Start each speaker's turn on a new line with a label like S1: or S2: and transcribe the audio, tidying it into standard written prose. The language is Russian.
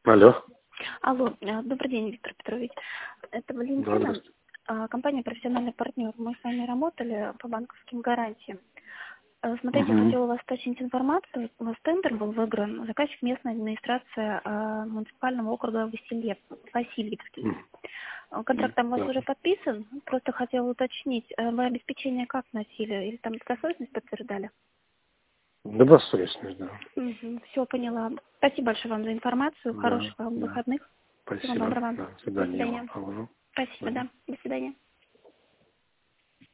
S1: Алло.
S2: Алло, добрый день, Виктор Петрович. Это
S1: Да,
S2: Валентина,
S1: здравствуйте.
S2: компания «Профессиональный партнер». Мы с вами работали по банковским гарантиям. Смотрите,
S1: Угу.
S2: хотела у вас уточнить информацию. У вас тендер был выигран. Заказчик — местная администрация муниципального округа Васильевский. Контракт там у вас
S1: Да.
S2: уже подписан. Просто хотела уточнить, вы обеспечение как носили? Или там досрочность подтверждали?
S1: Добросовестность, да.
S2: Все, поняла. Спасибо большое вам за информацию.
S1: Да,
S2: Хороших вам
S1: да.
S2: выходных. Всего
S1: Спасибо.
S2: доброго.
S1: Да, до
S2: До
S1: свидания.
S2: свидания.
S1: Вам.
S2: Спасибо, да. До свидания.